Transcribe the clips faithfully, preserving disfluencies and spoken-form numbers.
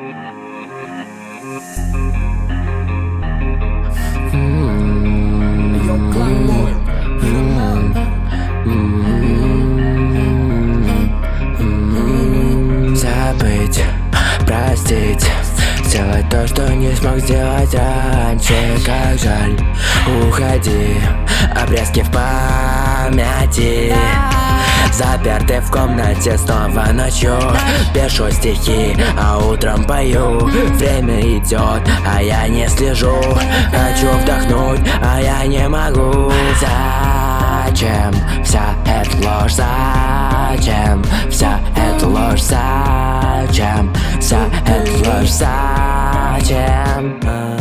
Забыть, простить, сделать то, что не смог сделать раньше. Как жаль, уходи, обрезки в памяти. Заперты в комнате снова ночью. Пишу стихи, а утром пою. Время идет, а я не слежу. Хочу вдохнуть, а я не могу. Зачем вся эта ложь? Зачем вся эта ложь? Зачем вся эта ложь? Зачем?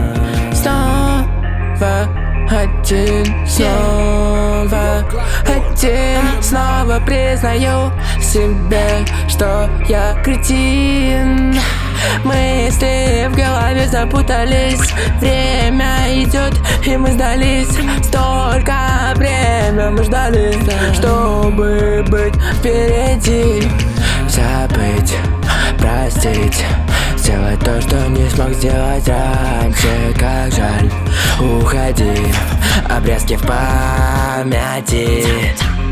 Снова один, снова один. Снова признаю себе, что я кретин. Мысли в голове запутались. Время идет, и мы сдались. Столько время мы ждали, чтобы быть впереди. Забыть, простить, сделать то, что не смог сделать раньше. Как жаль, уходи, обрезки в памяти.